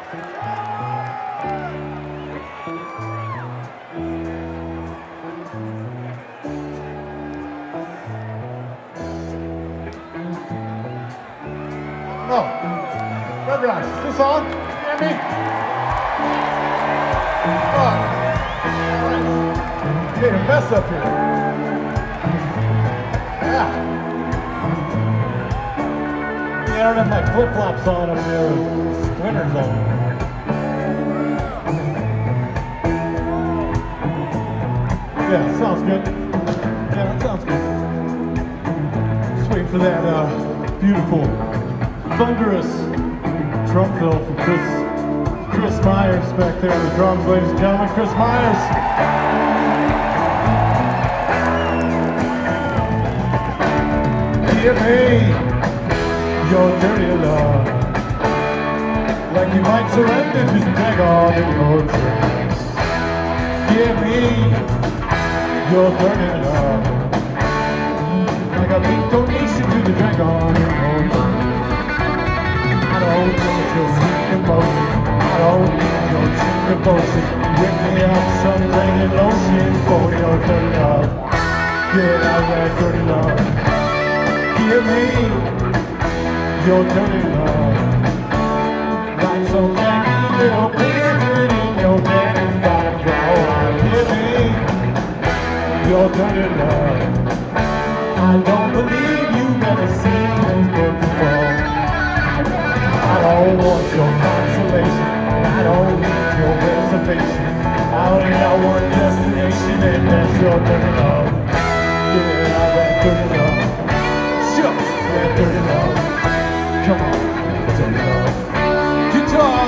Oh, Red Rocks, is this on? You hear me? Oh, nice. Made a mess up here. Yeah. Yeah, I don't have my flip-flops on over there with splinters on. Yeah, sounds good. Yeah, that sounds good. Just waiting for that beautiful thunderous drum fill from Chris Myers back there on the drums, ladies and gentlemen. Chris Myers. Give me your dirty love, like you might surrender to some dragon in your dreams. Give me your dirty love, like a big donation to the dragon in your dreams. I don't need your sweet emotion, I don't need your cheap devotion. Whip me up some rain and lotion for your dirty love. Get out that dirty love. Give me your dirty love, like some tiny little piglet in your daddy's bottom drawer. Give me your dirty love. I don't believe you've ever seen this book before. I don't want your consolation, I don't need your reservation. I only got one destination, and that's your dirty love. Yeah, that dirty love. Shucks, that dirty love. Come on, dirty love. Guitar.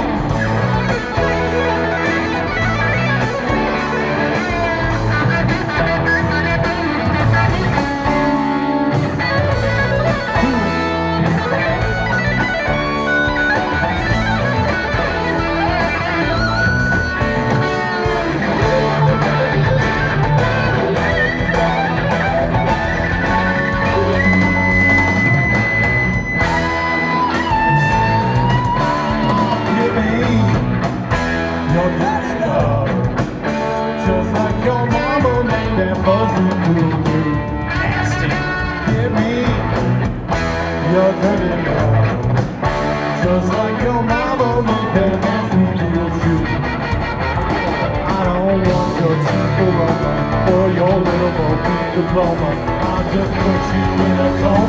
Your dirty love, just like your mama made that nasty little shoe. I don't want your cheap aroma or your little bo-peep diploma. I'll just put you in a coma.